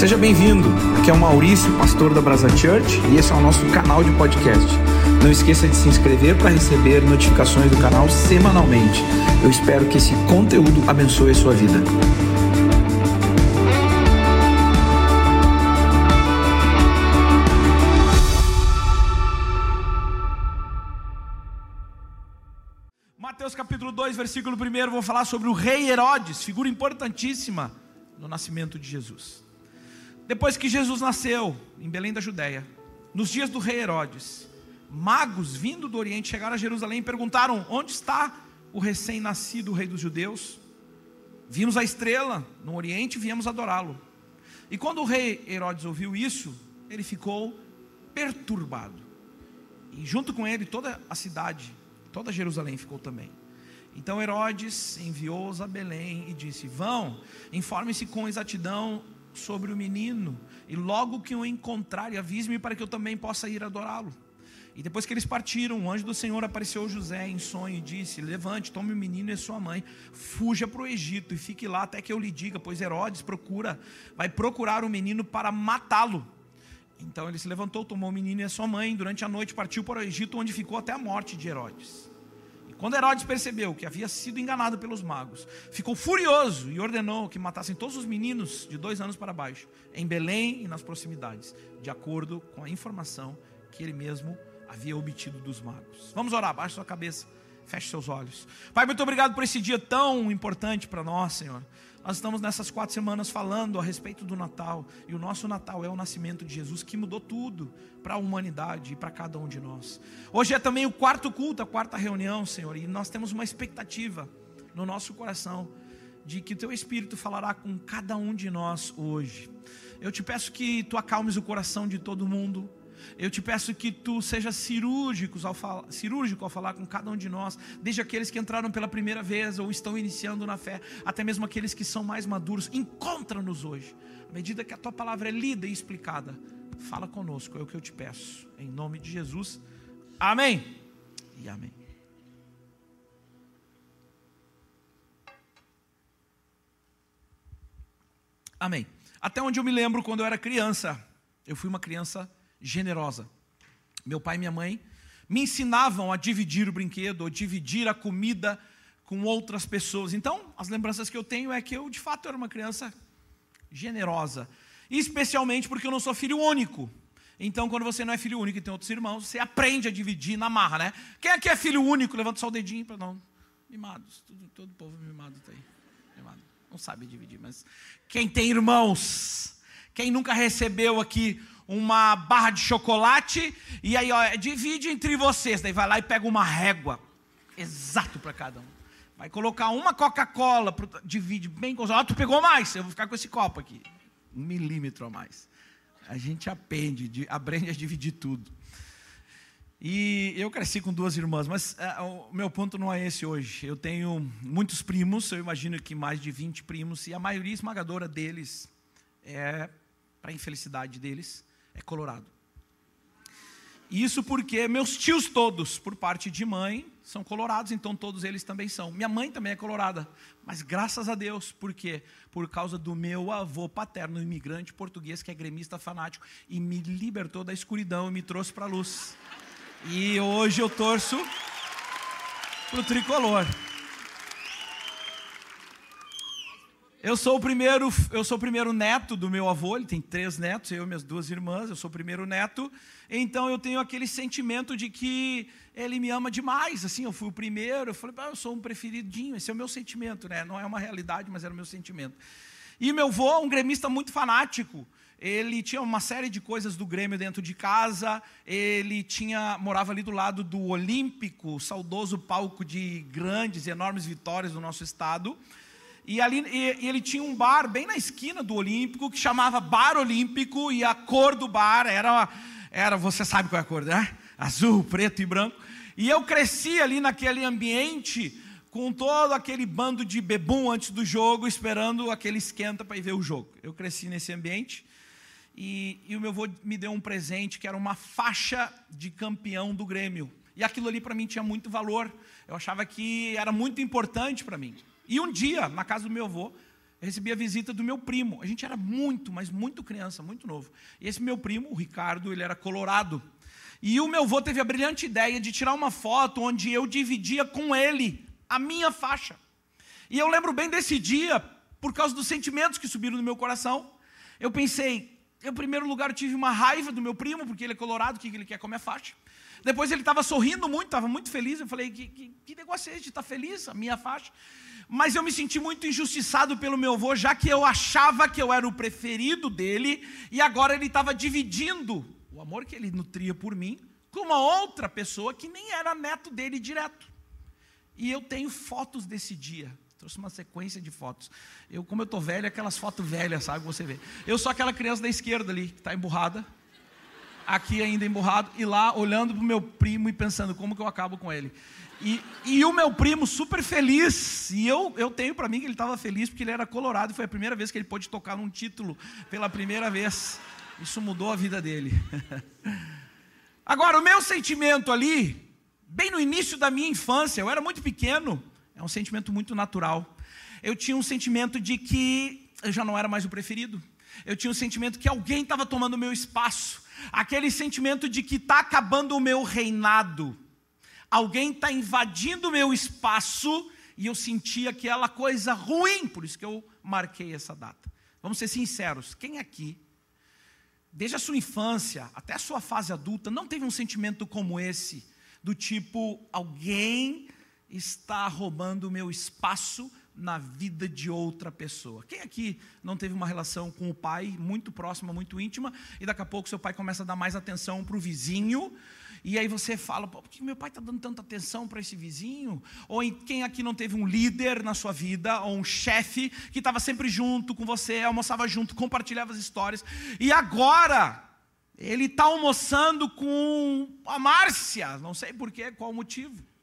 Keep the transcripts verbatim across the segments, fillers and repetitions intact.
Seja bem-vindo, aqui é o Maurício, pastor da Brasa Church, e esse é o nosso canal de podcast. Não esqueça de se inscrever para receber notificações do canal semanalmente. Eu espero que esse conteúdo abençoe a sua vida. Mateus capítulo dois, versículo um, vou falar sobre o rei Herodes, figura importantíssima no nascimento de Jesus. Depois que Jesus nasceu em Belém da Judéia, nos dias do rei Herodes, magos vindo do Oriente chegaram a Jerusalém e perguntaram: onde está o recém-nascido rei dos judeus? Vimos a estrela no Oriente e viemos adorá-lo. E quando o rei Herodes ouviu isso, ele ficou perturbado. E junto com ele toda a cidade, toda Jerusalém ficou também. Então Herodes enviou-os a Belém e disse: vão, informem-se com exatidão sobre o menino, e logo que o encontrarem, avise-me para que eu também possa ir adorá-lo. E depois que eles partiram, o anjo do Senhor apareceu a José em sonho e disse: levante, tome o menino e sua mãe, fuja para o Egito e fique lá até que eu lhe diga, pois Herodes procura, vai procurar o menino para matá-lo. Então ele se levantou, tomou o menino e a sua mãe, durante a noite partiu para o Egito, onde ficou até a morte de Herodes. Quando Herodes percebeu que havia sido enganado pelos magos, ficou furioso e ordenou que matassem todos os meninos de dois anos para baixo, em Belém e nas proximidades, de acordo com a informação que ele mesmo havia obtido dos magos. Vamos orar, baixe sua cabeça, feche seus olhos. Pai, muito obrigado por esse dia tão importante para nós, Senhor. Nós estamos nessas quatro semanas falando a respeito do Natal, e o nosso Natal é o nascimento de Jesus, que mudou tudo para a humanidade e para cada um de nós. Hoje é também o quarto culto, a quarta reunião, Senhor, e nós temos uma expectativa no nosso coração de que o Teu Espírito falará com cada um de nós hoje. Eu te peço que Tu acalmes o coração de todo mundo. Eu te peço que Tu seja cirúrgico ao, falar, cirúrgico ao falar com cada um de nós, desde aqueles que entraram pela primeira vez ou estão iniciando na fé, até mesmo aqueles que são mais maduros. Encontra-nos hoje, à medida que a Tua palavra é lida e explicada. Fala conosco, é o que eu te peço, em nome de Jesus, amém e amém. Amém. Até onde eu me lembro, quando eu era criança, eu fui uma criança generosa. Meu pai e minha mãe me ensinavam a dividir o brinquedo, ou dividir a comida com outras pessoas. Então, as lembranças que eu tenho é que eu, de fato, era uma criança generosa. Especialmente porque eu não sou filho único. Então, quando você não é filho único e tem outros irmãos, você aprende a dividir na marra, né? Quem aqui é filho único? Levanta só o dedinho para não. Mimados, todo, todo povo mimado está aí. Mimado. Não sabe dividir, mas quem tem irmãos, quem nunca recebeu aqui uma barra de chocolate, e aí ó, divide entre vocês, daí vai lá e pega uma régua, exato para cada um, vai colocar uma Coca-Cola, divide bem com os outros, tu pegou mais, eu vou ficar com esse copo aqui, um milímetro a mais. A gente aprende, aprende a dividir tudo. E eu cresci com duas irmãs, mas uh, o meu ponto não é esse hoje. Eu tenho muitos primos, eu imagino que mais de vinte primos, e a maioria esmagadora deles é, para a infelicidade deles, é colorado. Isso porque meus tios todos, por parte de mãe, são colorados, então todos eles também são. Minha mãe também é colorada, mas graças a Deus, por quê? Por causa do meu avô paterno, um imigrante português que é gremista fanático, e me libertou da escuridão e me trouxe para a luz. E hoje eu torço para o tricolor. Eu sou o primeiro, eu sou o primeiro neto do meu avô, ele tem três netos, eu e minhas duas irmãs, eu sou o primeiro neto, então eu tenho aquele sentimento de que ele me ama demais, assim, eu fui o primeiro, eu falei, ah, eu sou um preferidinho, esse é o meu sentimento, né? Não é uma realidade, mas era o meu sentimento. E meu avô, um gremista muito fanático, ele tinha uma série de coisas do Grêmio dentro de casa, ele tinha, morava ali do lado do Olímpico, saudoso palco de grandes e enormes vitórias do nosso estado. E, ali, e, e ele tinha um bar bem na esquina do Olímpico, que chamava Bar Olímpico, e a cor do bar era, era você sabe qual é a cor, né? Azul, preto e branco. E eu cresci ali naquele ambiente, com todo aquele bando de bebum antes do jogo, esperando aquele esquenta para ir ver o jogo. Eu cresci nesse ambiente, e, e o meu avô me deu um presente, que era uma faixa de campeão do Grêmio. E aquilo ali para mim tinha muito valor, eu achava que era muito importante para mim. E um dia, na casa do meu avô, eu recebi a visita do meu primo. A gente era muito, mas muito criança, muito novo. E esse meu primo, o Ricardo, ele era colorado. E o meu avô teve a brilhante ideia de tirar uma foto onde eu dividia com ele a minha faixa. E eu lembro bem desse dia, por causa dos sentimentos que subiram no meu coração. Eu pensei, em primeiro lugar, eu tive uma raiva do meu primo, porque ele é colorado, que ele quer comer a faixa. Depois ele estava sorrindo muito, estava muito feliz. Eu falei, que, que, que negócio é esse de estar feliz, a minha faixa? Mas eu me senti muito injustiçado pelo meu avô, já que eu achava que eu era o preferido dele, e agora ele estava dividindo o amor que ele nutria por mim com uma outra pessoa que nem era neto dele direto. E eu tenho fotos desse dia. Trouxe uma sequência de fotos. Eu, como eu estou velho, aquelas fotos velhas, sabe, você vê. Eu sou aquela criança da esquerda ali, que está emburrada. Aqui ainda emburrado, e lá olhando para o meu primo e pensando como que eu acabo com ele. E, e o meu primo super feliz, e eu, eu tenho para mim que ele estava feliz porque ele era colorado, e foi a primeira vez que ele pôde tocar num título, pela primeira vez. Isso mudou a vida dele. Agora, o meu sentimento ali, bem no início da minha infância, eu era muito pequeno, é um sentimento muito natural. Eu tinha um sentimento de que eu já não era mais o preferido. Eu tinha um sentimento que alguém estava tomando o meu espaço. Aquele sentimento de que está acabando o meu reinado. Alguém está invadindo o meu espaço e eu sentia aquela coisa ruim, por isso que eu marquei essa data. Vamos ser sinceros, quem aqui, desde a sua infância até a sua fase adulta, não teve um sentimento como esse, do tipo, alguém está roubando o meu espaço na vida de outra pessoa? Quem aqui não teve uma relação com o pai muito próxima, muito íntima, e daqui a pouco seu pai começa a dar mais atenção para o vizinho, e aí você fala, por que meu pai está dando tanta atenção para esse vizinho? Ou em, quem aqui não teve um líder na sua vida, ou um chefe que estava sempre junto com você, almoçava junto, compartilhava as histórias, e agora ele está almoçando com a Márcia, não sei porquê, qual o motivo.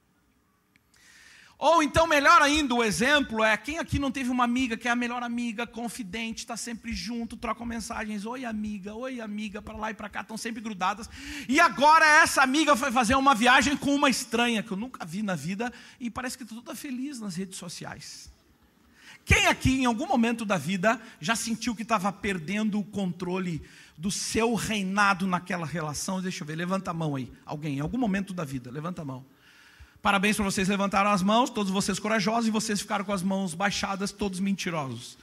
Ou então, melhor ainda, o exemplo é, quem aqui não teve uma amiga que é a melhor amiga, confidente, está sempre junto, trocam mensagens, oi amiga, oi amiga, para lá e para cá, estão sempre grudadas, e agora essa amiga foi fazer uma viagem com uma estranha, que eu nunca vi na vida, e parece que está toda feliz nas redes sociais. Quem aqui, em algum momento da vida, já sentiu que estava perdendo o controle do seu reinado naquela relação? Deixa eu ver, levanta a mão aí, alguém, em algum momento da vida, levanta a mão. Parabéns para vocês, levantaram as mãos, todos vocês corajosos, e vocês ficaram com as mãos baixadas, todos mentirosos.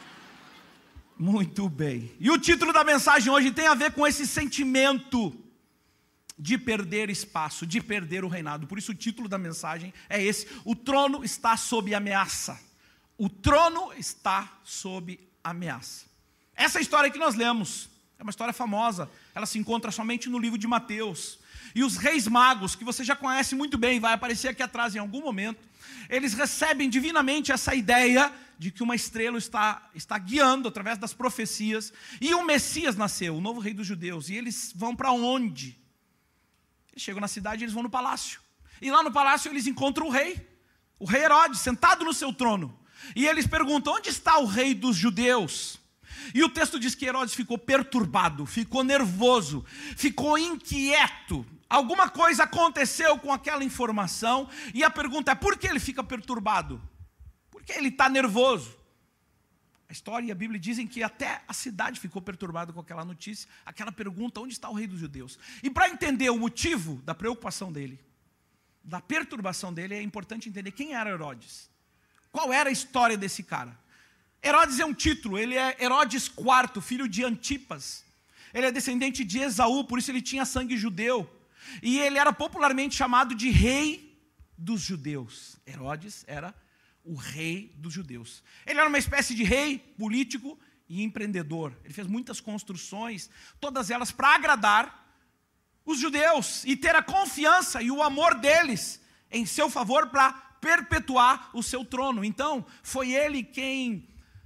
Muito bem. E o título da mensagem hoje tem a ver com esse sentimento de perder espaço, de perder o reinado. Por isso o título da mensagem é esse: o trono está sob ameaça. O trono está sob ameaça. Essa história que nós lemos é uma história famosa, ela se encontra somente no livro de Mateus. E os reis magos, que você já conhece muito bem, vai aparecer aqui atrás em algum momento, eles recebem divinamente essa ideia de que uma estrela está, está guiando através das profecias, e o Messias nasceu, o novo rei dos judeus, e eles vão para onde? Eles chegam na cidade e eles vão no palácio, e lá no palácio eles encontram o rei, o rei Herodes, sentado no seu trono, e eles perguntam, onde está o rei dos judeus? E o texto diz que Herodes ficou perturbado, ficou nervoso, ficou inquieto. Alguma coisa aconteceu com aquela informação, e a pergunta é, por que ele fica perturbado? Por que ele está nervoso? A história e a Bíblia dizem que até a cidade ficou perturbada com aquela notícia, aquela pergunta, onde está o rei dos judeus? E para entender o motivo da preocupação dele, da perturbação dele, é importante entender quem era Herodes. Qual era a história desse cara? Herodes é um título, ele é Herodes quarto, filho de Antipas. Ele é descendente de Esaú, por isso ele tinha sangue judeu. E ele era popularmente chamado de rei dos judeus. Herodes era o rei dos judeus. Ele era uma espécie de rei político e empreendedor. Ele fez muitas construções, todas elas para agradar os judeus e ter a confiança e o amor deles em seu favor para perpetuar o seu trono. Então, foi ele quem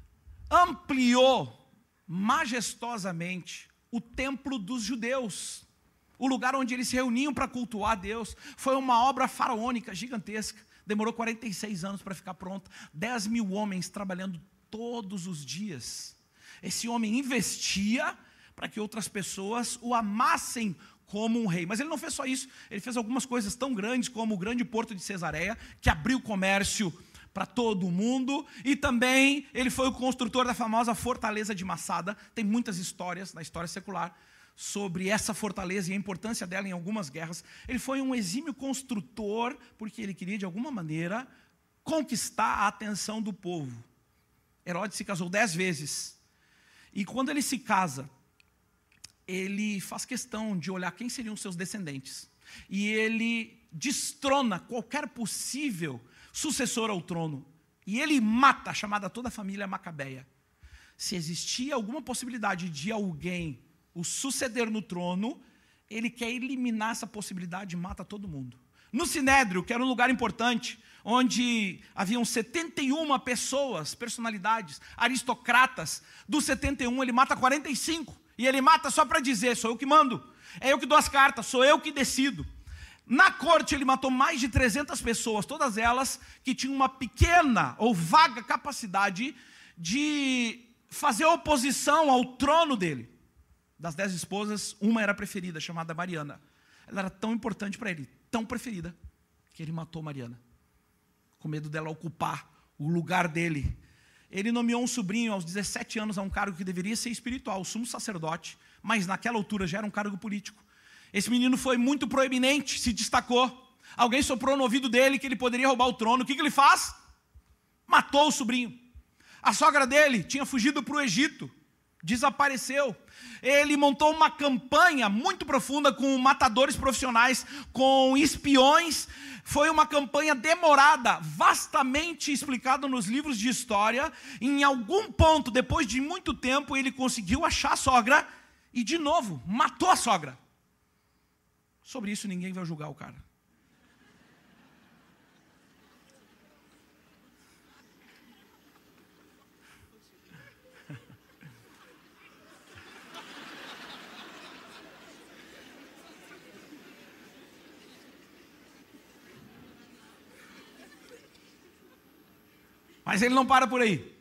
ampliou majestosamente o templo dos judeus, o lugar onde eles se reuniam para cultuar a Deus. Foi uma obra faraônica, gigantesca, demorou quarenta e seis anos para ficar pronta, dez mil homens trabalhando todos os dias. Esse homem investia para que outras pessoas o amassem como um rei, mas ele não fez só isso, ele fez algumas coisas tão grandes como o grande porto de Cesareia, que abriu comércio para todo mundo, e também ele foi o construtor da famosa fortaleza de Massada. Tem muitas histórias na história secular sobre essa fortaleza e a importância dela em algumas guerras. Ele foi um exímio construtor, porque ele queria de alguma maneira conquistar a atenção do povo. Herodes se casou dez vezes, e quando ele se casa, ele faz questão de olhar quem seriam seus descendentes, e ele destrona qualquer possível sucessor ao trono, e ele mata a chamada toda a família macabeia. Se existia alguma possibilidade de alguém o suceder no trono, ele quer eliminar essa possibilidade e mata todo mundo. No Sinédrio, que era um lugar importante, onde haviam setenta e uma pessoas, personalidades, aristocratas, dos setenta e um ele mata quarenta e cinco, e ele mata só para dizer, sou eu que mando, é eu que dou as cartas, sou eu que decido. Na corte ele matou mais de trezentas pessoas, todas elas que tinham uma pequena ou vaga capacidade de fazer oposição ao trono dele. Das dez esposas, uma era preferida, chamada Mariana. Ela era tão importante para ele, tão preferida, que ele matou Mariana, com medo dela ocupar o lugar dele. Ele nomeou um sobrinho aos dezessete anos a um cargo que deveria ser espiritual, o sumo sacerdote, mas naquela altura já era um cargo político. Esse menino foi muito proeminente, se destacou. Alguém soprou no ouvido dele que ele poderia roubar o trono. O que, que ele faz? Matou o sobrinho. A sogra dele tinha fugido para o Egito, desapareceu. Ele montou uma campanha muito profunda com matadores profissionais, com espiões. Foi uma campanha demorada, vastamente explicada nos livros de história. Em algum ponto, depois de muito tempo, ele conseguiu achar a sogra e, de novo, matou a sogra. Sobre isso ninguém vai julgar o cara. Mas ele não para por aí.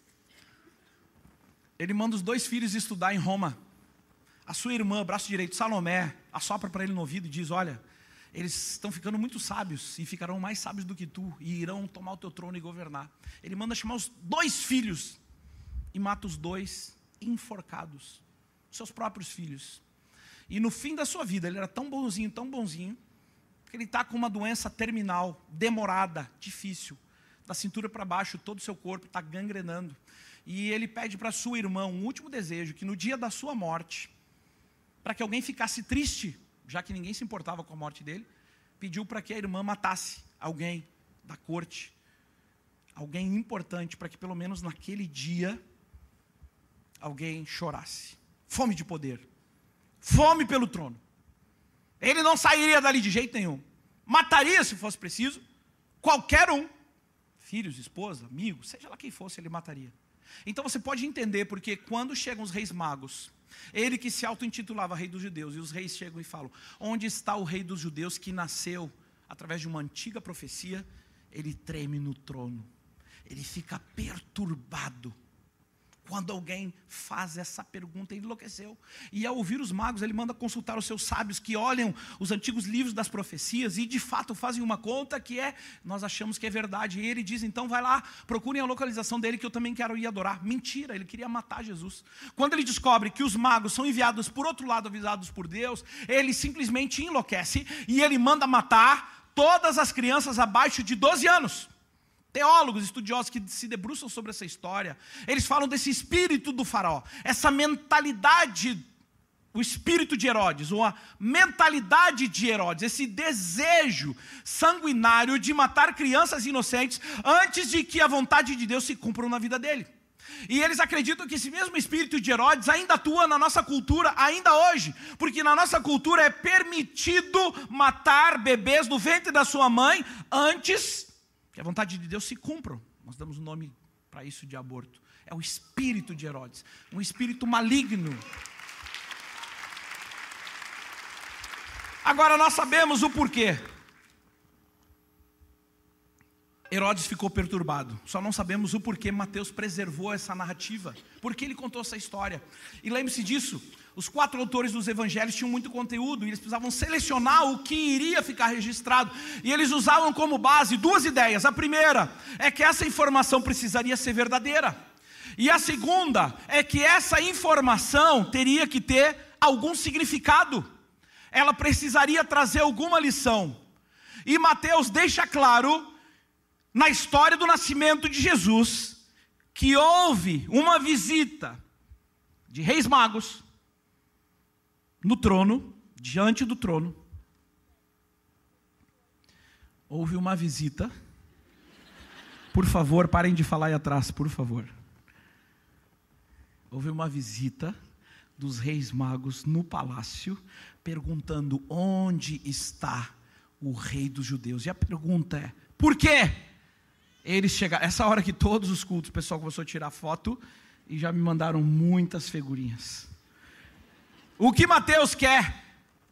Ele manda os dois filhos estudar em Roma. A sua irmã, braço direito, Salomé, assopra para ele no ouvido e diz, olha, eles estão ficando muito sábios e ficarão mais sábios do que tu e irão tomar o teu trono e governar. Ele manda chamar os dois filhos e mata os dois enforcados, seus próprios filhos. E no fim da sua vida, ele era tão bonzinho, tão bonzinho, que ele está com uma doença terminal, demorada, difícil. Da cintura para baixo, todo o seu corpo está gangrenando. E ele pede para sua irmã um último desejo, que no dia da sua morte, para que alguém ficasse triste, já que ninguém se importava com a morte dele, pediu para que a irmã matasse alguém da corte, alguém importante, para que pelo menos naquele dia, alguém chorasse. Fome de poder, fome pelo trono. Ele não sairia dali de jeito nenhum, mataria se fosse preciso, qualquer um, filhos, esposa, amigos, seja lá quem fosse, ele mataria. Então você pode entender porque quando chegam os reis magos, ele que se auto-intitulava rei dos judeus, e os reis chegam e falam, onde está o rei dos judeus que nasceu através de uma antiga profecia? Ele treme no trono, ele fica perturbado. Quando alguém faz essa pergunta, ele enlouqueceu. E ao ouvir os magos, ele manda consultar os seus sábios que olham os antigos livros das profecias e de fato fazem uma conta que é, nós achamos que é verdade. E ele diz, então vai lá, procurem a localização dele que eu também quero ir adorar. Mentira, ele queria matar Jesus. Quando ele descobre que os magos são enviados por outro lado, avisados por Deus, ele simplesmente enlouquece e ele manda matar todas as crianças abaixo de doze anos. Teólogos, estudiosos que se debruçam sobre essa história, eles falam desse espírito do faraó, essa mentalidade, o espírito de Herodes, ou a mentalidade de Herodes, esse desejo sanguinário de matar crianças inocentes antes de que a vontade de Deus se cumpra na vida dele. E eles acreditam que esse mesmo espírito de Herodes ainda atua na nossa cultura, ainda hoje, porque na nossa cultura é permitido matar bebês no ventre da sua mãe antes que a vontade de Deus se cumpra. Nós damos um nome para isso de aborto. É o espírito de Herodes, um espírito maligno. Agora nós sabemos o porquê. Herodes ficou perturbado. Só não sabemos o porquê Mateus preservou essa narrativa. Por que ele contou essa história? E lembre-se disso, Os quatro autores dos evangelhos tinham muito conteúdo, e eles precisavam selecionar o que iria ficar registrado, e eles usavam como base duas ideias. A primeira é que essa informação precisaria ser verdadeira, e a segunda é que essa informação teria que ter algum significado, ela precisaria trazer alguma lição. E Mateus deixa claro, na história do nascimento de Jesus, que houve uma visita de reis magos no trono, diante do trono. Houve uma visita. Por favor, parem de falar aí atrás, por favor. Houve uma visita dos reis magos no palácio, perguntando onde está o rei dos judeus. E a pergunta é, por quê? Eles chegaram, essa hora que todos os cultos, o pessoal começou a tirar foto e já me mandaram muitas figurinhas. O que Mateus quer?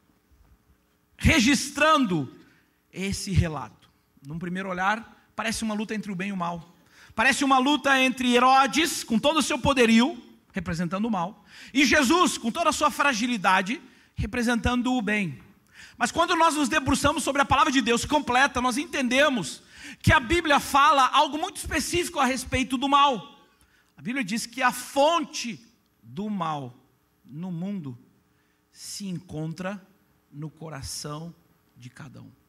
Registrando esse relato. Num primeiro olhar, parece uma luta entre o bem e o mal. Parece uma luta entre Herodes, com todo o seu poderio, representando o mal, e Jesus, com toda a sua fragilidade, representando o bem. Mas quando nós nos debruçamos sobre a palavra de Deus completa, nós entendemos que a Bíblia fala algo muito específico a respeito do mal. A Bíblia diz que a fonte do mal no mundo se encontra no coração de cada um.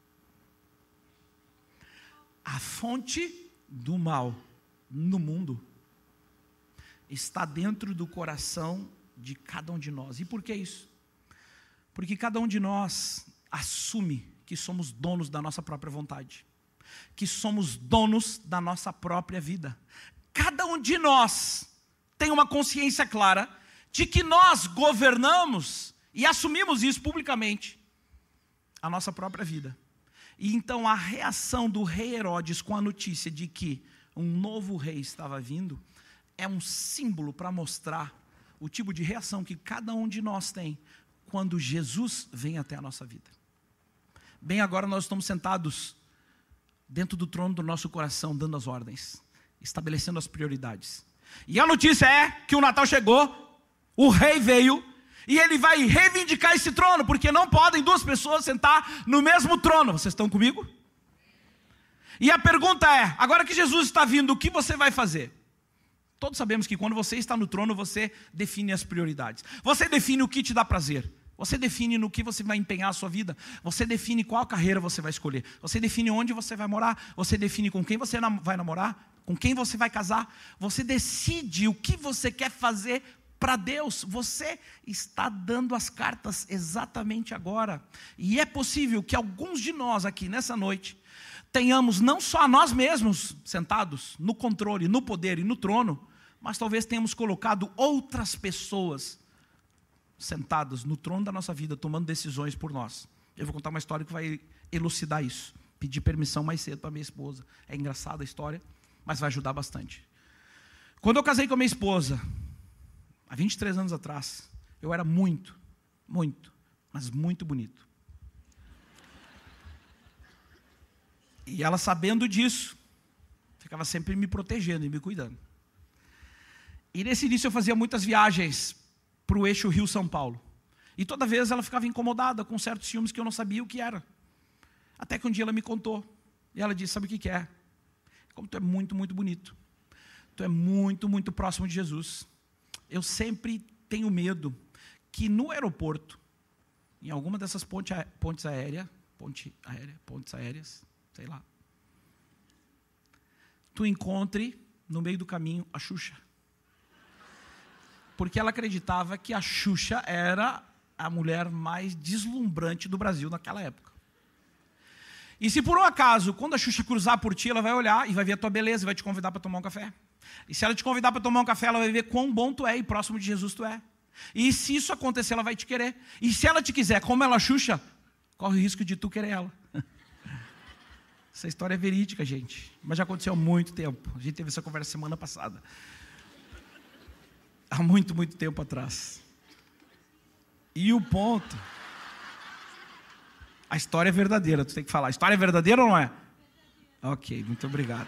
A fonte do mal no mundo está dentro do coração de cada um de nós. E por que isso? Porque cada um de nós assume que somos donos da nossa própria vontade, que somos donos da nossa própria vida. Cada um de nós tem uma consciência clara de que nós governamos e assumimos isso publicamente, a nossa própria vida. E então a reação do rei Herodes com a notícia de que um novo rei estava vindo é um símbolo para mostrar o tipo de reação que cada um de nós tem quando Jesus vem até a nossa vida. Bem, agora nós estamos sentados dentro do trono do nosso coração, dando as ordens, estabelecendo as prioridades. E a notícia é que o Natal chegou, o rei veio, e ele vai reivindicar esse trono, porque não podem duas pessoas sentar no mesmo trono. Vocês estão comigo? E a pergunta é, agora que Jesus está vindo, o que você vai fazer? Todos sabemos que quando você está no trono, você define as prioridades. Você define o que te dá prazer. Você define no que você vai empenhar a sua vida. Você define qual carreira você vai escolher. Você define onde você vai morar. Você define com quem você vai namorar, com quem você vai casar. Você decide o que você quer fazer para Deus. Você está dando as cartas exatamente agora. E é possível que alguns de nós aqui nessa noite tenhamos não só a nós mesmos sentados no controle, no poder e no trono, mas talvez tenhamos colocado outras pessoas sentadas no trono da nossa vida, tomando decisões por nós. Eu vou contar uma história que vai elucidar isso. Pedi permissão mais cedo para minha esposa. É engraçada a história, mas vai ajudar bastante. Quando eu casei com a minha esposa, há vinte e três anos atrás, eu era muito, muito, mas muito bonito. E ela, sabendo disso, ficava sempre me protegendo e me cuidando. E nesse início eu fazia muitas viagens para o eixo Rio-São Paulo. E toda vez ela ficava incomodada com certos ciúmes que eu não sabia o que era. Até que um dia ela me contou. E ela disse, sabe o que que é? Como tu é muito, muito bonito. Tu é muito, muito próximo de Jesus. Eu sempre tenho medo que no aeroporto, em alguma dessas pontes, pontes aéreas, ponte aérea, pontes aéreas, sei lá, tu encontre no meio do caminho a Xuxa. Porque ela acreditava que a Xuxa era a mulher mais deslumbrante do Brasil naquela época. E se por um acaso, quando a Xuxa cruzar por ti, ela vai olhar e vai ver a tua beleza e vai te convidar para tomar um café. E se ela te convidar para tomar um café, ela vai ver quão bom tu é e próximo de Jesus tu é. E se isso acontecer, ela vai te querer. E se ela te quiser, como ela Xuxa, corre o risco de tu querer ela. Essa história é verídica, gente. Mas já aconteceu há muito tempo. A gente teve essa conversa semana passada. Há muito, muito tempo atrás. E o ponto... A história é verdadeira, tu tem que falar. A história é verdadeira ou não é? Ok, muito obrigado.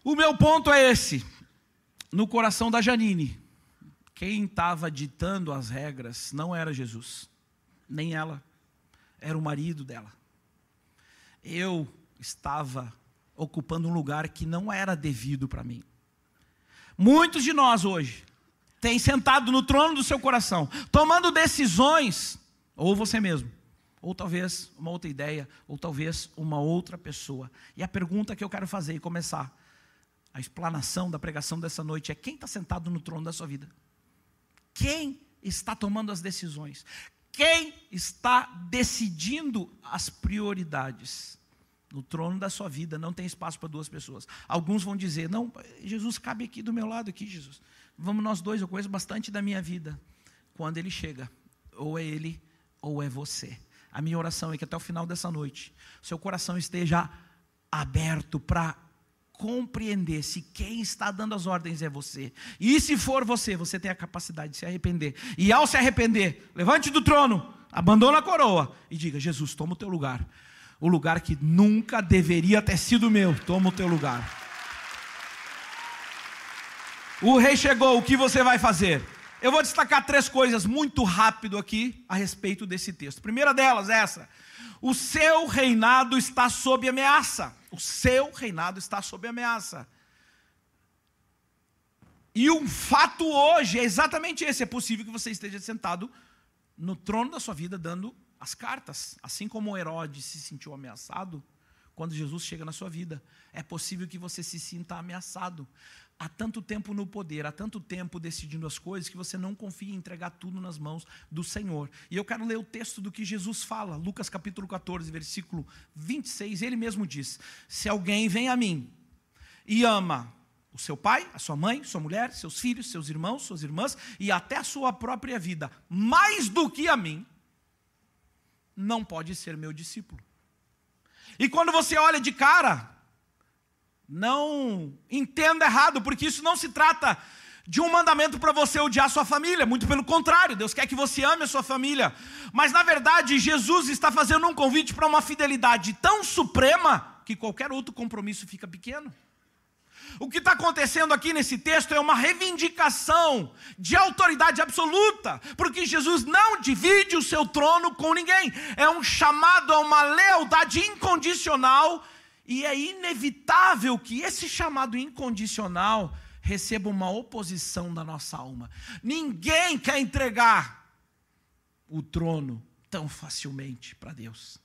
O meu ponto é esse. No coração da Janine, quem estava ditando as regras não era Jesus, nem ela, era o marido dela. Eu estava ocupando um lugar que não era devido para mim. Muitos de nós hoje têm sentado no trono do seu coração, tomando decisões, ou você mesmo, ou talvez uma outra ideia, ou talvez uma outra pessoa. E a pergunta que eu quero fazer e começar a explanação da pregação dessa noite é: quem está sentado no trono da sua vida? Quem está tomando as decisões? Quem está decidindo as prioridades? No trono da sua vida não tem espaço para duas pessoas. Alguns vão dizer: não, Jesus cabe aqui do meu lado, aqui, Jesus. Vamos nós dois, eu conheço bastante da minha vida. Quando ele chega, ou é ele, ou é você. A minha oração é que até o final dessa noite, seu coração esteja aberto para compreender se quem está dando as ordens é você. E se for você, você tem a capacidade de se arrepender. E ao se arrepender, levante do trono, abandona a coroa e diga: Jesus, toma o teu lugar. O lugar que nunca deveria ter sido meu, toma o teu lugar. O rei chegou, o que você vai fazer? Eu vou destacar três coisas muito rápido aqui a respeito desse texto. A primeira delas é essa: o seu reinado está sob ameaça. O seu reinado está sob ameaça. E um fato hoje é exatamente esse: é possível que você esteja sentado no trono da sua vida dando as cartas, assim como Herodes se sentiu ameaçado quando Jesus chega na sua vida. É possível que você se sinta ameaçado. Há tanto tempo no poder, há tanto tempo decidindo as coisas, que você não confia em entregar tudo nas mãos do Senhor. E eu quero ler o texto do que Jesus fala, Lucas capítulo catorze, versículo vinte e seis. Ele mesmo diz: se alguém vem a mim e ama o seu pai, a sua mãe, sua mulher, seus filhos, seus irmãos, suas irmãs, e até a sua própria vida, mais do que a mim, não pode ser meu discípulo. E quando você olha de cara, não entenda errado, porque isso não se trata de um mandamento para você odiar a sua família. Muito pelo contrário, Deus quer que você ame a sua família. Mas na verdade Jesus está fazendo um convite para uma fidelidade tão suprema que qualquer outro compromisso fica pequeno. O que está acontecendo aqui nesse texto é uma reivindicação de autoridade absoluta, porque Jesus não divide o seu trono com ninguém. É um chamado a uma lealdade incondicional, e é inevitável que esse chamado incondicional receba uma oposição da nossa alma. Ninguém quer entregar o trono tão facilmente para Deus.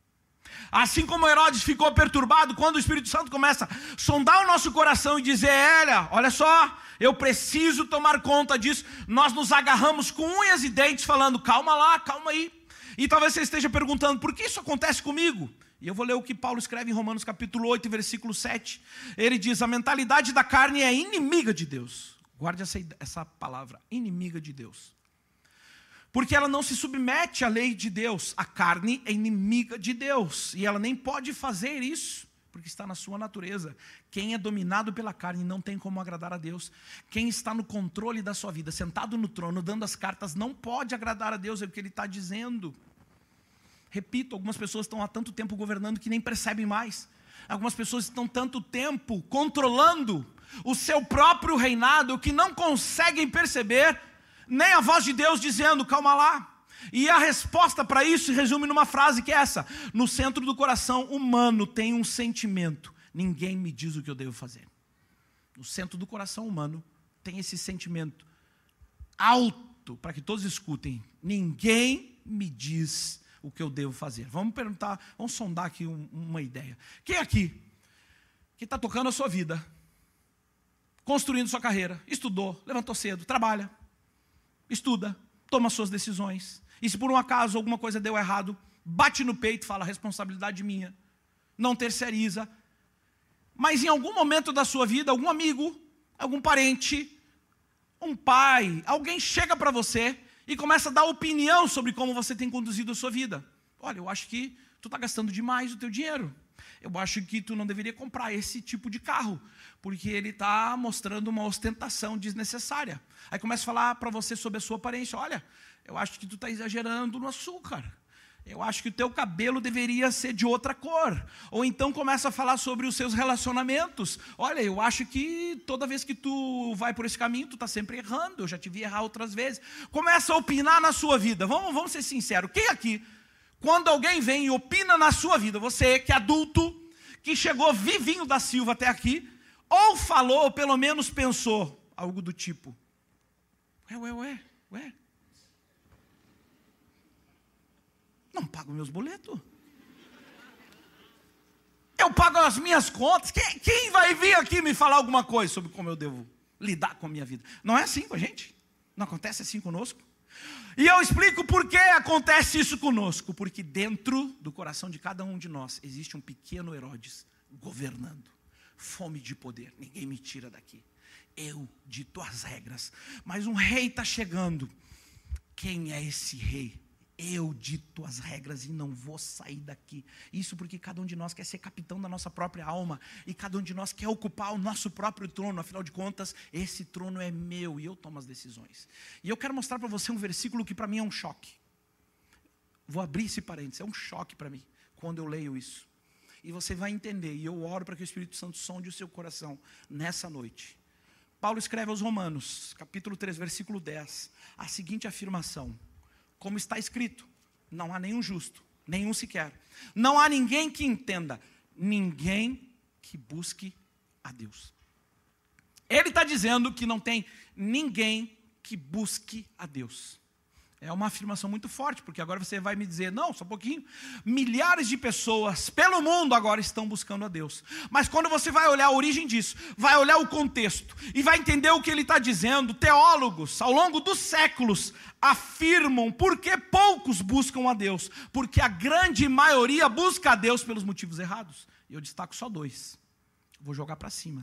Assim como Herodes ficou perturbado quando o Espírito Santo começa a sondar o nosso coração e dizer: olha, olha só, eu preciso tomar conta disso. Nós nos agarramos com unhas e dentes falando: calma lá, calma aí. E talvez você esteja perguntando: por que isso acontece comigo? E eu vou ler o que Paulo escreve em Romanos capítulo oito, versículo sete. Ele diz: a mentalidade da carne é inimiga de Deus. Guarde essa, essa palavra, inimiga de Deus. Porque ela não se submete à lei de Deus. A carne é inimiga de Deus, e ela nem pode fazer isso, porque está na sua natureza. Quem é dominado pela carne não tem como agradar a Deus. Quem está no controle da sua vida, sentado no trono, dando as cartas, não pode agradar a Deus, é o que ele está dizendo. Repito, algumas pessoas estão há tanto tempo governando que nem percebem mais. Algumas pessoas estão tanto tempo controlando o seu próprio reinado que não conseguem perceber nem a voz de Deus dizendo: calma lá. E a resposta para isso se resume numa frase que é essa: no centro do coração humano tem um sentimento: ninguém me diz o que eu devo fazer. No centro do coração humano tem esse sentimento alto, para que todos escutem: ninguém me diz o que eu devo fazer. Vamos perguntar, vamos sondar aqui um, uma ideia. Quem aqui que está tocando a sua vida, construindo sua carreira, estudou, levantou cedo, trabalha, estuda, toma suas decisões, e se por um acaso alguma coisa deu errado, bate no peito e fala: responsabilidade minha, não terceiriza. Mas em algum momento da sua vida, algum amigo, algum parente, um pai, alguém chega para você e começa a dar opinião sobre como você tem conduzido a sua vida. Olha, eu acho que tu está gastando demais o teu dinheiro. Eu acho que tu não deveria comprar esse tipo de carro, porque ele está mostrando uma ostentação desnecessária. Aí começa a falar para você sobre a sua aparência: olha, eu acho que tu está exagerando no açúcar. Eu acho que o teu cabelo deveria ser de outra cor. Ou então começa a falar sobre os seus relacionamentos. Olha, eu acho que toda vez que tu vai por esse caminho, tu está sempre errando. Eu já te vi errar outras vezes. Começa a opinar na sua vida. Vamos, vamos ser sinceros. Quem aqui, quando alguém vem e opina na sua vida, você que é adulto, que chegou vivinho da Silva até aqui, ou falou, ou pelo menos pensou algo do tipo: Ué, ué, ué, ué. Não pago meus boletos. Eu pago as minhas contas. Quem, quem vai vir aqui me falar alguma coisa sobre como eu devo lidar com a minha vida? Não é assim com a gente? Não acontece assim conosco? E eu explico por que acontece isso conosco. Porque dentro do coração de cada um de nós existe um pequeno Herodes governando. Fome de poder. Ninguém me tira daqui. Eu dito as regras. Mas um rei está chegando. Quem é esse rei? Eu dito as regras e não vou sair daqui. Isso porque cada um de nós quer ser capitão da nossa própria alma. E cada um de nós quer ocupar o nosso próprio trono. Afinal de contas, esse trono é meu e eu tomo as decisões. E eu quero mostrar para você um versículo que para mim é um choque. Vou abrir esse parênteses. É um choque para mim quando eu leio isso. E você vai entender. E eu oro para que o Espírito Santo sonde o seu coração nessa noite. Paulo escreve aos Romanos, capítulo três, versículo dez. A seguinte afirmação. Como está escrito, não há nenhum justo, nenhum sequer. Não há ninguém que entenda, ninguém que busque a Deus. Ele está dizendo que não tem ninguém que busque a Deus. É uma afirmação muito forte, porque agora você vai me dizer, não, só um pouquinho. Milhares de pessoas pelo mundo agora estão buscando a Deus. Mas quando você vai olhar a origem disso, vai olhar o contexto, e vai entender o que ele está dizendo, teólogos, ao longo dos séculos, afirmam por que poucos buscam a Deus. Porque a grande maioria busca a Deus pelos motivos errados. E eu destaco só dois. Vou jogar para cima.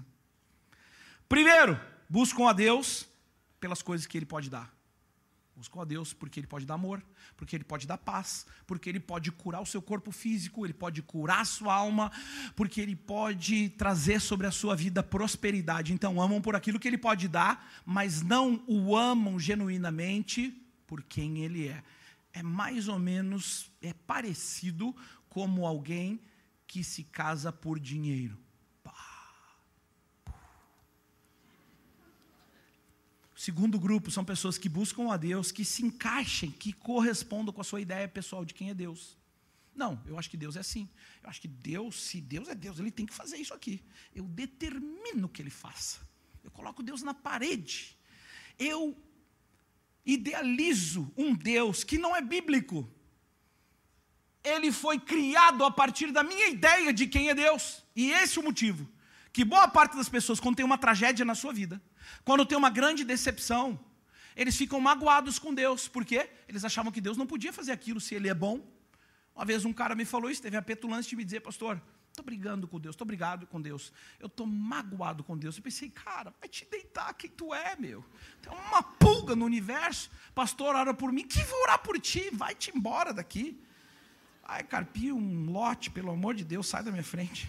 Primeiro, buscam a Deus pelas coisas que Ele pode dar. Buscam a Deus porque Ele pode dar amor, porque Ele pode dar paz, porque Ele pode curar o seu corpo físico, Ele pode curar a sua alma, porque Ele pode trazer sobre a sua vida prosperidade. Então amam por aquilo que Ele pode dar, mas não o amam genuinamente por quem Ele é. É mais ou menos, é parecido como alguém que se casa por dinheiro. O segundo grupo são pessoas que buscam a Deus, que se encaixem, que correspondam com a sua ideia pessoal de quem é Deus. Não, eu acho que Deus é assim. Eu acho que Deus, se Deus é Deus, Ele tem que fazer isso aqui. Eu determino que Ele faça. Eu coloco Deus na parede. Eu idealizo um Deus que não é bíblico. Ele foi criado a partir da minha ideia de quem é Deus. E esse é o motivo que boa parte das pessoas, quando tem uma tragédia na sua vida, quando tem uma grande decepção, eles ficam magoados com Deus. Por quê? Eles achavam que Deus não podia fazer aquilo se Ele é bom. Uma vez um cara me falou isso, teve a petulância de me dizer, pastor, estou brigando com Deus, estou brigado com Deus, eu estou magoado com Deus. Eu pensei, cara, vai te deitar, quem tu é, meu? Tem uma pulga no universo, pastor, ora por mim, que vou orar por ti, vai-te embora daqui. Ai, carpia um lote, pelo amor de Deus, sai da minha frente.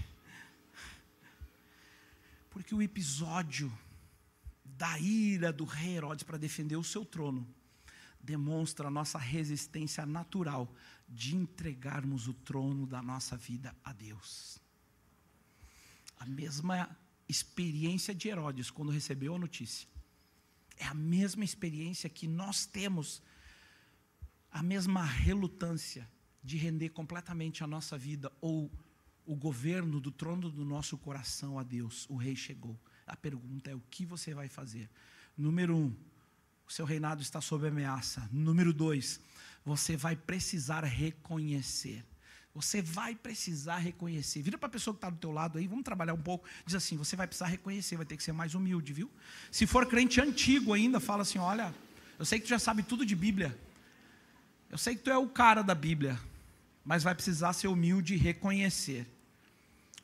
Porque o episódio da ira do rei Herodes para defender o seu trono demonstra a nossa resistência natural de entregarmos o trono da nossa vida a Deus. A mesma experiência de Herodes quando recebeu a notícia é a mesma experiência que nós temos, a mesma relutância de render completamente a nossa vida ou o governo do trono do nosso coração a Deus. O rei chegou. A pergunta é: o que você vai fazer? Número um, o seu reinado está sob ameaça. Número dois, você vai precisar reconhecer. Você vai precisar reconhecer. Vira para a pessoa que está do teu lado aí, vamos trabalhar um pouco. Diz assim: você vai precisar reconhecer, vai ter que ser mais humilde, viu? Se for crente antigo ainda, fala assim: olha, eu sei que tu já sabe tudo de Bíblia. Eu sei que tu é o cara da Bíblia. Mas vai precisar ser humilde e reconhecer.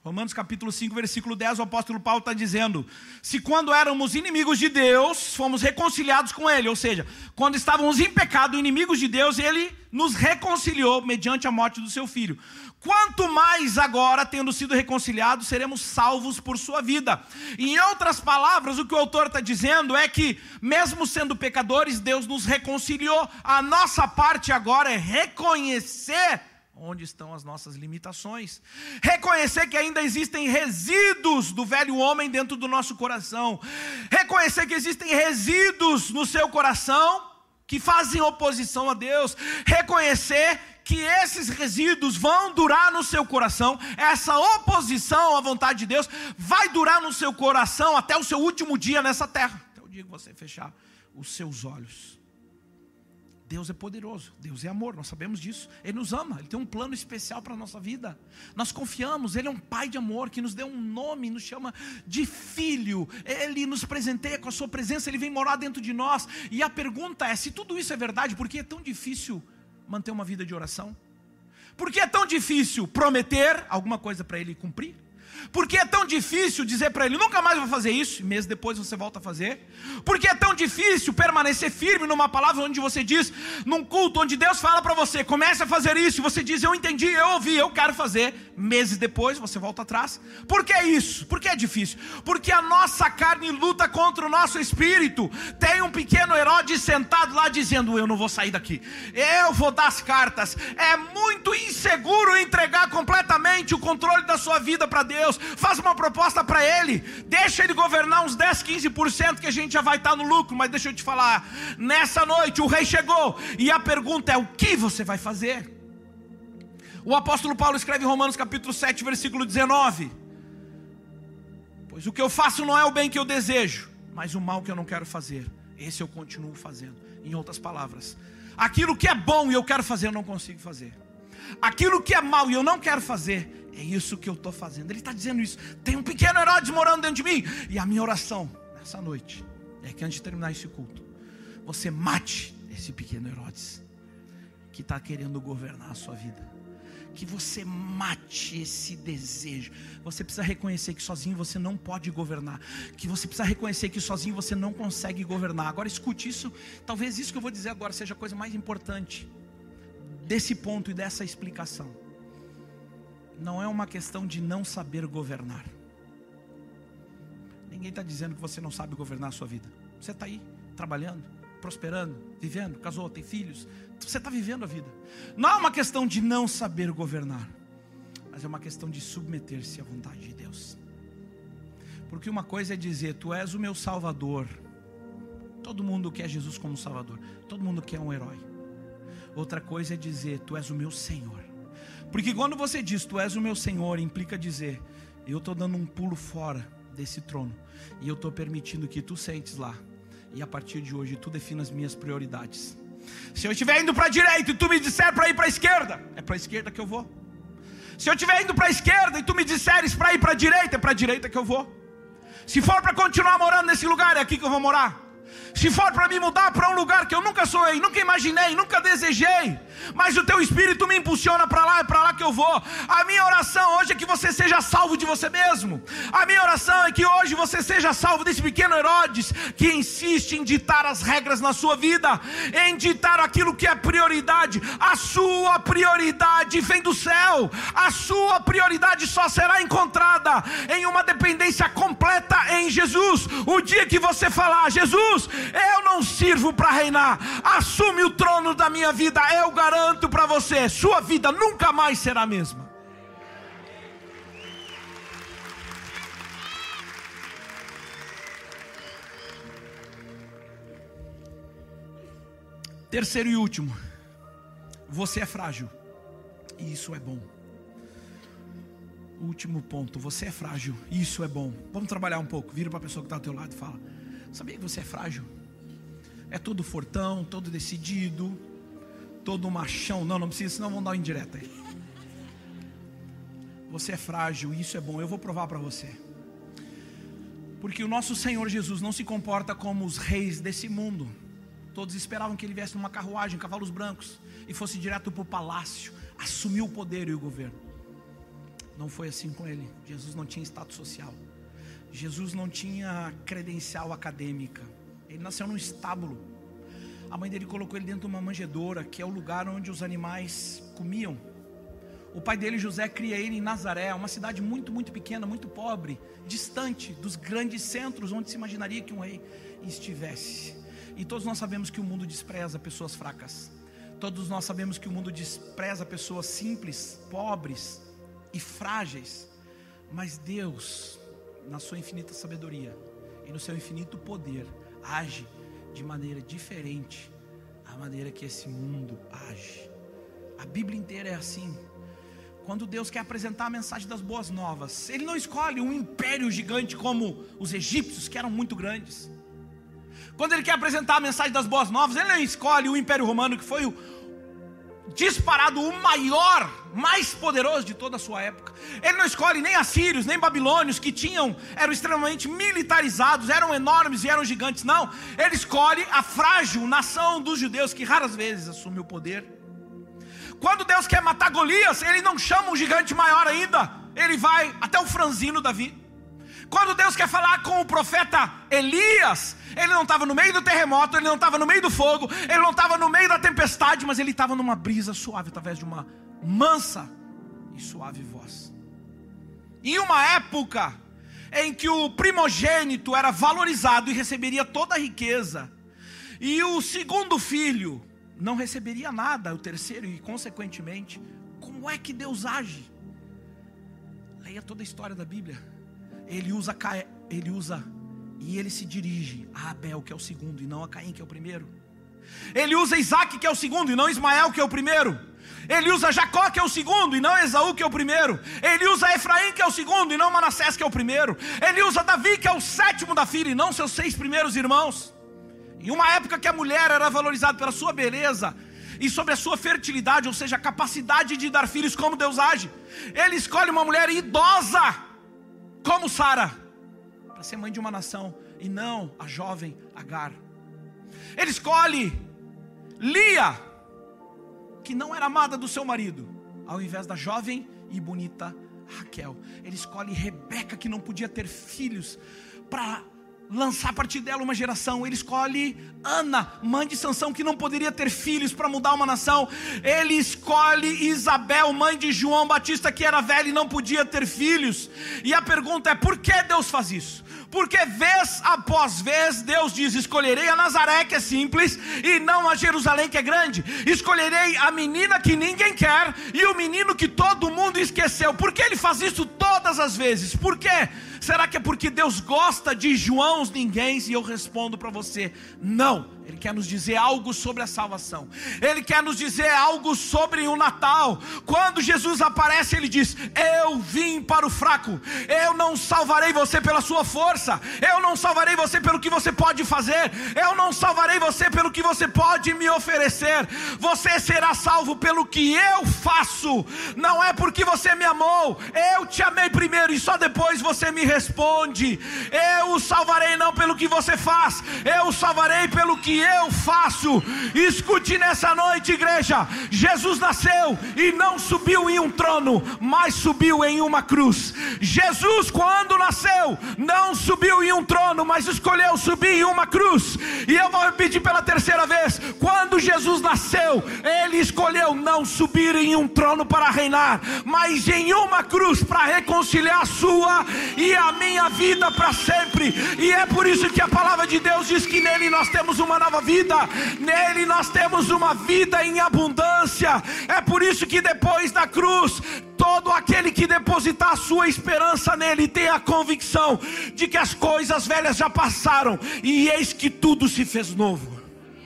Romanos capítulo cinco, versículo dez, o apóstolo Paulo está dizendo: se quando éramos inimigos de Deus, fomos reconciliados com Ele, ou seja, quando estávamos em pecado, inimigos de Deus, Ele nos reconciliou mediante a morte do seu Filho. Quanto mais agora, tendo sido reconciliados, seremos salvos por sua vida. Em outras palavras, o que o autor está dizendo é que, mesmo sendo pecadores, Deus nos reconciliou. A nossa parte agora é reconhecer onde estão as nossas limitações, reconhecer que ainda existem resíduos do velho homem dentro do nosso coração, reconhecer que existem resíduos no seu coração que fazem oposição a Deus, reconhecer que esses resíduos vão durar no seu coração, essa oposição à vontade de Deus vai durar no seu coração até o seu último dia nessa terra, até o dia que você fechar os seus olhos. Deus é poderoso, Deus é amor, nós sabemos disso. Ele nos ama, Ele tem um plano especial para a nossa vida. Nós confiamos, Ele é um Pai de amor que nos deu um nome, nos chama de filho. Ele nos presenteia com a sua presença, Ele vem morar dentro de nós. E a pergunta é, se tudo isso é verdade, por que é tão difícil manter uma vida de oração? Por que é tão difícil prometer alguma coisa para Ele cumprir? Por que é tão difícil dizer para Ele, nunca mais vou fazer isso, e meses depois você volta a fazer? Por que é tão difícil permanecer firme numa palavra onde você diz, num culto onde Deus fala para você, comece a fazer isso, e você diz, eu entendi, eu ouvi, eu quero fazer, meses depois você volta atrás? Por que isso? Por que é difícil? Porque a nossa carne luta contra o nosso espírito. Tem um pequeno Herodes sentado lá dizendo, eu não vou sair daqui, eu vou dar as cartas. É muito inseguro entregar completamente o controle da sua vida para Deus. Faz uma proposta para Ele, deixa Ele governar uns dez, quinze por cento que a gente já vai estar no lucro. Mas deixa eu te falar, nessa noite o rei chegou, e a pergunta é, o que você vai fazer? O apóstolo Paulo escreve em Romanos capítulo sete, versículo dezenove: pois o que eu faço não é o bem que eu desejo, mas o mal que eu não quero fazer, esse eu continuo fazendo. Em outras palavras, aquilo que é bom e eu quero fazer, eu não consigo fazer. Aquilo que é mal e eu não quero fazer, é isso que eu estou fazendo. Ele está dizendo isso. Tem um pequeno Herodes morando dentro de mim. E a minha oração nessa noite é que, antes de terminar esse culto, você mate esse pequeno Herodes que está querendo governar a sua vida. Que você mate esse desejo. Você precisa reconhecer que sozinho você não pode governar. Que você precisa reconhecer que sozinho você não consegue governar. Agora escute isso. Talvez isso que eu vou dizer agora seja a coisa mais importante desse ponto e dessa explicação. Não é uma questão de não saber governar. Ninguém está dizendo que você não sabe governar a sua vida. Você está aí, trabalhando, prosperando, vivendo, casou, tem filhos. Você está vivendo a vida. Não é uma questão de não saber governar, mas é uma questão de submeter-se à vontade de Deus. Porque uma coisa é dizer, tu és o meu Salvador. Todo mundo quer Jesus como Salvador. Todo mundo quer um herói. Outra coisa é dizer, tu és o meu Senhor. Porque quando você diz, tu és o meu Senhor, implica dizer, eu estou dando um pulo fora desse trono, e eu estou permitindo que tu sentes lá, e a partir de hoje tu defina as minhas prioridades. Se eu estiver indo para a direita e tu me disser para ir para a esquerda, é para a esquerda que eu vou. Se eu estiver indo para a esquerda e tu me disseres para ir para a direita, é para a direita que eu vou. Se for para continuar morando nesse lugar, é aqui que eu vou morar. Se for para me mudar para um lugar que eu nunca sonhei, nunca imaginei, nunca desejei, mas o teu Espírito me impulsiona para lá, é para lá que eu vou. A minha oração hoje é que você seja salvo de você mesmo. A minha oração é que hoje você seja salvo desse pequeno Herodes que insiste em ditar as regras na sua vida, em ditar aquilo que é prioridade. A sua prioridade vem do céu. A sua prioridade só será encontrada em uma dependência completa em Jesus. O dia que você falar, Jesus, eu não sirvo para reinar, assume o trono da minha vida, eu garanto para você, sua vida nunca mais será a mesma. Terceiro e último, você é frágil, e isso é bom. Último ponto, você é frágil, e isso é bom. Vamos trabalhar um pouco, vira para a pessoa que está ao teu lado e fala, sabia que você é frágil? É todo fortão, todo decidido, todo machão. Não, não precisa, senão vão dar uma indireta aí. Você é frágil, e isso é bom. Eu vou provar para você. Porque o nosso Senhor Jesus não se comporta como os reis desse mundo. Todos esperavam que ele viesse numa carruagem, cavalos brancos, e fosse direto para o palácio, assumir o poder e o governo. Não foi assim com ele. Jesus não tinha status social. Jesus não tinha credencial acadêmica. Ele nasceu num estábulo. A mãe dele colocou ele dentro de uma manjedoura, que é o lugar onde os animais comiam. O pai dele, José, cria ele em Nazaré, uma cidade muito, muito pequena, muito pobre, distante dos grandes centros onde se imaginaria que um rei estivesse. E todos nós sabemos que o mundo despreza pessoas fracas. Todos nós sabemos que o mundo despreza pessoas simples, pobres e frágeis. Mas Deus, na sua infinita sabedoria e no seu infinito poder, age de maneira diferente da maneira que esse mundo age. A Bíblia inteira é assim. Quando Deus quer apresentar a mensagem das boas novas, Ele não escolhe um império gigante como os egípcios, que eram muito grandes. Quando Ele quer apresentar a mensagem das boas novas, Ele não escolhe o Império Romano, que foi o disparado o maior, mais poderoso de toda a sua época. Ele não escolhe nem assírios, nem babilônios, que tinham, eram extremamente militarizados, eram enormes e eram gigantes. Não, Ele escolhe a frágil nação dos judeus, que raras vezes assume o poder. Quando Deus quer matar Golias, Ele não chama um gigante maior ainda, Ele vai até o franzino Davi. Quando Deus quer falar com o profeta Elias, ele não estava no meio do terremoto, ele não estava no meio do fogo, ele não estava no meio da tempestade, mas ele estava numa brisa suave, através de uma mansa e suave voz. Em uma época em que o primogênito era valorizado e receberia toda a riqueza, e o segundo filho não receberia nada, o terceiro, e consequentemente, como é que Deus age? Leia toda a história da Bíblia. Ele usa, ele usa e ele se dirige a Abel, que é o segundo, e não a Caim, que é o primeiro. Ele usa Isaac, que é o segundo, e não Ismael, que é o primeiro. Ele usa Jacó, que é o segundo, e não Esaú, que é o primeiro. Ele usa Efraim, que é o segundo, e não Manassés, que é o primeiro. Ele usa Davi, que é o sétimo da fila, e não seus seis primeiros irmãos. Em uma época que a mulher era valorizada pela sua beleza e sobre a sua fertilidade, ou seja, a capacidade de dar filhos, como Deus age, Ele escolhe uma mulher idosa como Sara, para ser mãe de uma nação, e não a jovem Agar. Ele escolhe Lia, que não era amada do seu marido, ao invés da jovem e bonita Raquel. Ele escolhe Rebeca, que não podia ter filhos, para lançar a partir dela uma geração. Ele escolhe Ana, mãe de Sansão, que não poderia ter filhos, para mudar uma nação. Ele escolhe Isabel, mãe de João Batista, que era velha e não podia ter filhos. E a pergunta é: por que Deus faz isso? Porque vez após vez Deus diz: escolherei a Nazaré, que é simples, e não a Jerusalém, que é grande. Escolherei a menina que ninguém quer e o menino que todo mundo esqueceu. Por que Ele faz isso todas as vezes? Por quê? Será que é porque Deus gosta de Joãos ninguém? E eu respondo para você: não. Ele quer nos dizer algo sobre a salvação. Ele quer nos dizer algo sobre o Natal. Quando Jesus aparece, Ele diz: eu vim para o fraco. Eu não salvarei você pela sua força. Eu não salvarei você pelo que você pode fazer. Eu não salvarei você pelo que você pode me oferecer. Você será salvo pelo que eu faço. Não é porque você me amou. Eu te amei primeiro e só depois você me responde. Eu o salvarei não pelo que você faz. Eu o salvarei pelo que eu faço. Escute nessa noite, igreja. Jesus nasceu e não subiu em um trono, mas subiu em uma cruz. Jesus, quando nasceu, não subiu em um trono, mas escolheu subir em uma cruz. E eu vou repetir pela terceira vez: quando Jesus nasceu, Ele escolheu não subir em um trono para reinar, mas em uma cruz para reconciliar a sua e a minha vida para sempre. E é por isso que a palavra de Deus diz que nele nós temos uma nova vida, nele nós temos uma vida em abundância. É por isso que depois da cruz, todo aquele que depositar a sua esperança nele tem a convicção de que as coisas velhas já passaram e eis que tudo se fez novo.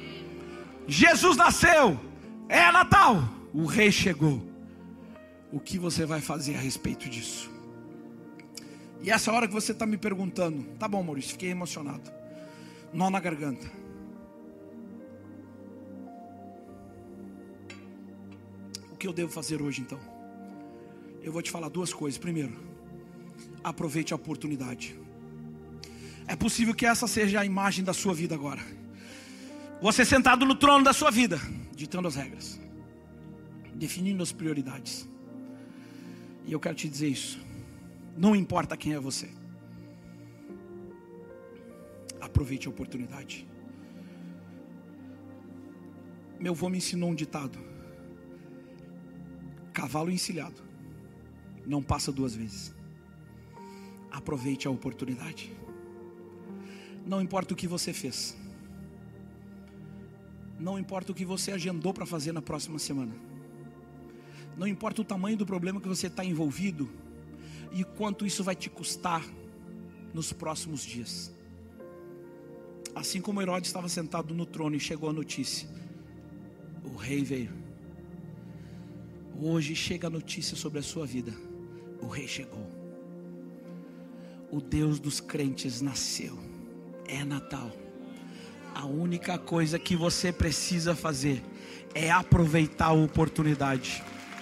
Jesus nasceu, é Natal, o rei chegou. O que você vai fazer a respeito disso? E essa hora que você está me perguntando: tá bom, Maurício, fiquei emocionado, nó na garganta. O que eu devo fazer hoje então? Eu vou te falar duas coisas. Primeiro, aproveite a oportunidade. É possível que essa seja a imagem da sua vida agora. Você sentado no trono da sua vida, ditando as regras, definindo as prioridades. E eu quero te dizer isso. Não importa quem é você. Aproveite a oportunidade. Meu avô me ensinou um ditado: cavalo encilhado não passa duas vezes. Aproveite a oportunidade. Não importa o que você fez. Não importa o que você agendou para fazer na próxima semana. Não importa o tamanho do problema que você está envolvido e quanto isso vai te custar nos próximos dias. Assim como Herodes estava sentado no trono e chegou a notícia, o rei veio. Hoje chega a notícia sobre a sua vida. O rei chegou. O Deus dos crentes nasceu. É Natal. A única coisa que você precisa fazer é aproveitar a oportunidade.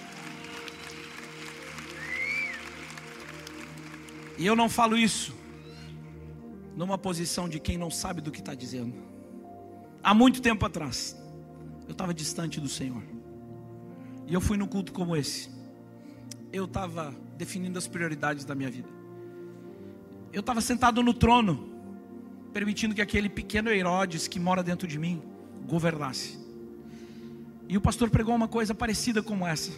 E eu não falo isso numa posição de quem não sabe do que está dizendo. Há muito tempo atrás, eu estava distante do Senhor. E eu fui num culto como esse. Eu estava definindo as prioridades da minha vida. Eu estava sentado no trono, permitindo que aquele pequeno Herodes que mora dentro de mim governasse. E o pastor pregou uma coisa parecida como essa.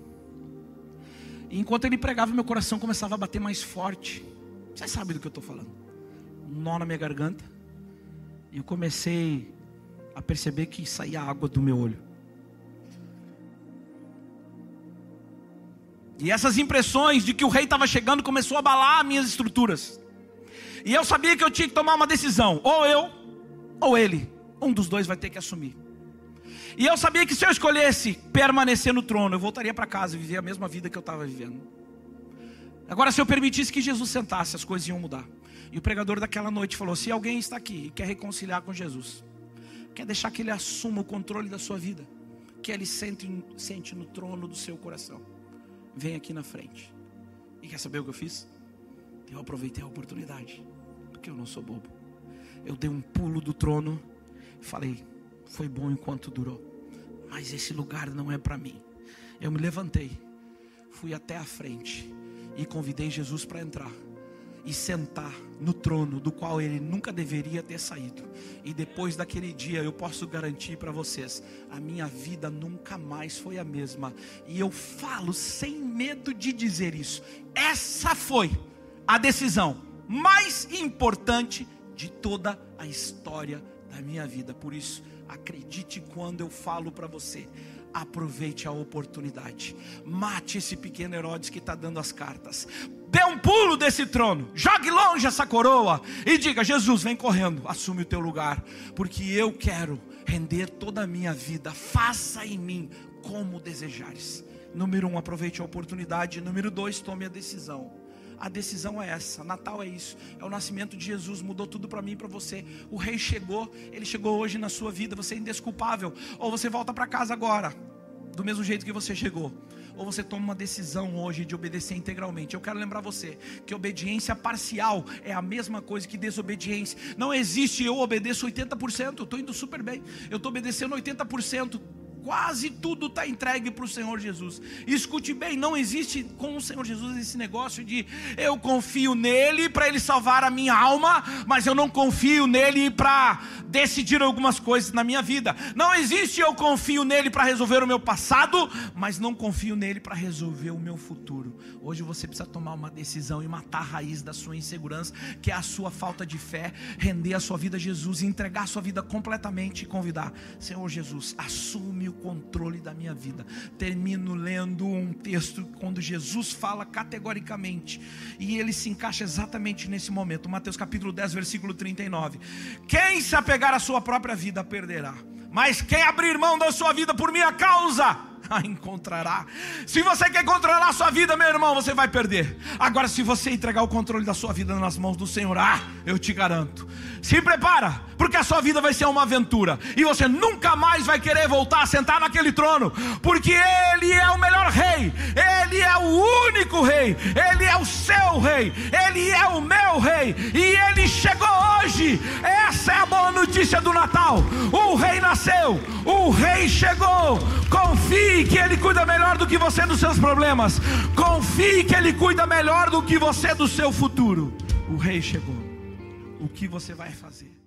E enquanto ele pregava, meu coração começava a bater mais forte. Vocês sabem do que eu estou falando. Um nó na minha garganta. E eu comecei a perceber que saía água do meu olho. E essas impressões de que o rei estava chegando começou a abalar minhas estruturas. E eu sabia que eu tinha que tomar uma decisão. Ou eu, ou ele. Um dos dois vai ter que assumir. E eu sabia que se eu escolhesse permanecer no trono, eu voltaria para casa e viver a mesma vida que eu estava vivendo. Agora, se eu permitisse que Jesus sentasse, as coisas iam mudar. E o pregador daquela noite falou: se alguém está aqui e quer reconciliar com Jesus, quer deixar que Ele assuma o controle da sua vida, que Ele sente, sente no trono do seu coração, vem aqui na frente. E quer saber o que eu fiz? Eu aproveitei a oportunidade, porque eu não sou bobo. Eu dei um pulo do trono e falei: foi bom enquanto durou, mas esse lugar não é para mim. Eu me levantei, fui até a frente e convidei Jesus para entrar e sentar no trono do qual ele nunca deveria ter saído. E depois daquele dia eu posso garantir para vocês, a minha vida nunca mais foi a mesma. E eu falo sem medo de dizer isso. Essa foi a decisão mais importante de toda a história da minha vida. Por isso, acredite quando eu falo para você: aproveite a oportunidade. Mate esse pequeno Herodes que está dando as cartas. Dê um pulo desse trono, jogue longe essa coroa e diga: Jesus, vem correndo, assume o teu lugar, porque eu quero render toda a minha vida. Faça em mim como desejares. Número um, aproveite a oportunidade. Número dois, tome a decisão. A decisão é essa. Natal é isso. É o nascimento de Jesus. Mudou tudo para mim e para você. O rei chegou. Ele chegou hoje na sua vida. Você é indesculpável. Ou você volta para casa agora, do mesmo jeito que você chegou, ou você toma uma decisão hoje de obedecer integralmente. Eu quero lembrar você que obediência parcial é a mesma coisa que desobediência. Não existe eu obedeço oitenta por cento. Eu estou indo super bem. Eu estou obedecendo oitenta por cento. Quase tudo está entregue para o Senhor Jesus. Escute bem, não existe com o Senhor Jesus esse negócio de eu confio nele para ele salvar a minha alma, mas eu não confio nele para decidir algumas coisas na minha vida. Não existe eu confio nele para resolver o meu passado, mas não confio nele para resolver o meu futuro. Hoje você precisa tomar uma decisão e matar a raiz da sua insegurança, que é a sua falta de fé, render a sua vida a Jesus, entregar a sua vida completamente e convidar: Senhor Jesus, assume o controle da minha vida. Termino lendo um texto quando Jesus fala categoricamente, e ele se encaixa exatamente nesse momento. Mateus capítulo dez, versículo trinta e nove. Quem se apegar à sua própria vida perderá, mas quem abrir mão da sua vida por minha causa a encontrará. Se você quer controlar a sua vida, meu irmão, você vai perder. Agora, se você entregar o controle da sua vida nas mãos do Senhor, ah, eu te garanto, se prepara, porque a sua vida vai ser uma aventura, e você nunca mais vai querer voltar a sentar naquele trono, porque Ele é o melhor rei, Ele é o único rei, Ele é o seu rei, Ele é o meu rei, e Ele chegou hoje. Essa é a boa notícia do Natal. O rei nasceu, o rei chegou. Confie que Ele cuida melhor do que você dos seus problemas, confie que Ele cuida melhor do que você do seu futuro. O rei chegou. O que você vai fazer?